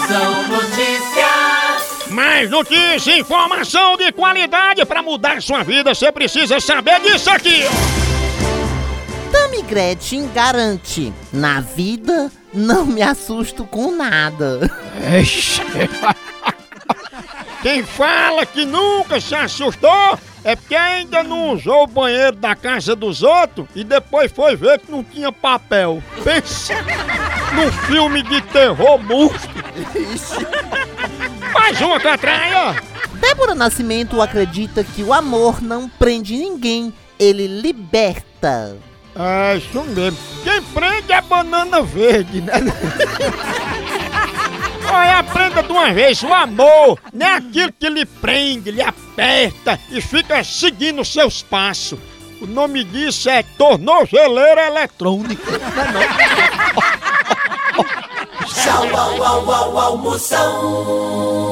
Moção Notícias. Mais notícia, informação de qualidade para mudar sua vida. Você precisa saber disso aqui. Tammy Gretchen garante: na vida não me assusto com nada. Quem fala que nunca se assustou é porque ainda não usou o banheiro da casa dos outros e depois foi ver que não tinha papel. Pensa num filme de terror monstro. Mais uma catraia. Débora Nascimento acredita que o amor não prende ninguém, ele liberta. É isso mesmo. Quem prende é banana verde, né? Olha, aprenda de uma vez, o amor não é aquilo que lhe prende, lhe aperta e fica seguindo seus passos. O nome disso é tornozeleira eletrônica. Tchau, au, au, au, au, Moção.